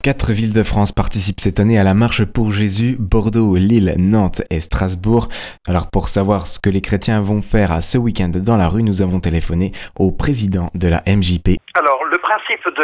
4 villes de France participent cette année à la Marche pour Jésus, Bordeaux, Lille, Nantes et Strasbourg. Alors pour savoir ce que les chrétiens vont faire à ce week-end dans la rue, nous avons téléphoné au président de la MJP. Alors le principe de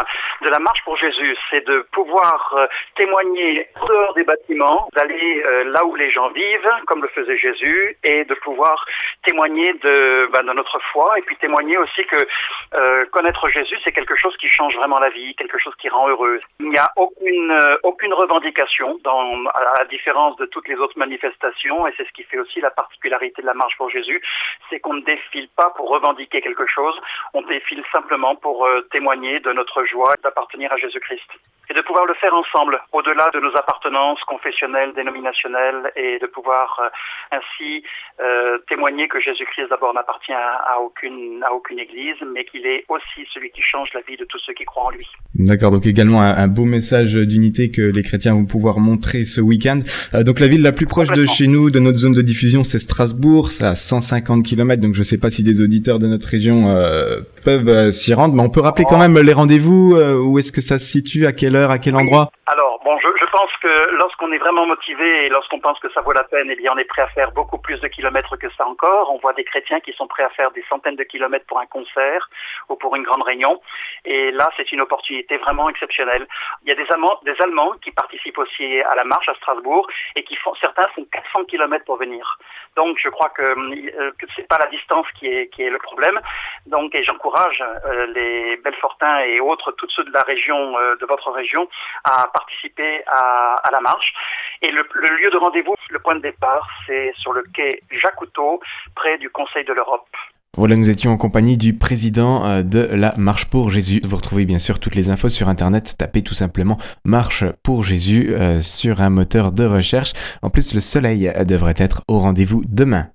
la Marche pour Jésus, c'est de pouvoir témoigner en dehors des bâtiments, d'aller là où les gens vivent, comme le faisait Jésus, et de pouvoir témoigner de notre foi, et puis témoigner aussi que connaître Jésus, c'est quelque chose qui change vraiment la vie, quelque chose qui rend heureux. Il n'y a aucune revendication, à la différence de toutes les autres manifestations, et c'est ce qui fait aussi la particularité de la Marche pour Jésus, c'est qu'on ne défile pas pour revendiquer quelque chose, on défile simplement pour témoigner de notre joie d'appartenir à Jésus-Christ. Et de pouvoir le faire ensemble, au-delà de nos appartenances confessionnelles, dénominationnelles, et de pouvoir ainsi témoigner que Jésus-Christ d'abord n'appartient à aucune église, mais qu'il est aussi celui qui change la vie de tous ceux qui croient en lui. D'accord, donc également un beau message d'unité que les chrétiens vont pouvoir montrer ce week-end. Donc la ville la plus proche de chez nous, de notre zone de diffusion, c'est Strasbourg, c'est à 150 km, donc je sais pas si des auditeurs de notre région peuvent s'y rendre, mais on peut rappeler quand même les rendez-vous, où est-ce que ça se situe, à quelle heure, à quel endroit? Alors, bon, je pense que lorsqu'on est vraiment motivé et lorsqu'on pense que ça vaut la peine, eh bien, on est prêt à faire beaucoup plus de kilomètres que ça encore. On voit des chrétiens qui sont prêts à faire des centaines de kilomètres pour un concert ou pour une grande réunion. Et là, c'est une opportunité vraiment exceptionnelle. Il y a des Allemands qui participent aussi à la marche à Strasbourg et certains font 400 kilomètres pour venir. Donc, je crois que c'est pas la distance qui est le problème. Donc, et j'encourage les Belfortins et autres, tous ceux de la région, de votre région, à participer à la marche. Et le lieu de rendez-vous, le point de départ, c'est sur le quai Jacques-Cousteau, près du Conseil de l'Europe. Voilà, nous étions en compagnie du président de la Marche pour Jésus. Vous retrouvez bien sûr toutes les infos sur Internet. Tapez tout simplement Marche pour Jésus sur un moteur de recherche. En plus, le soleil devrait être au rendez-vous demain.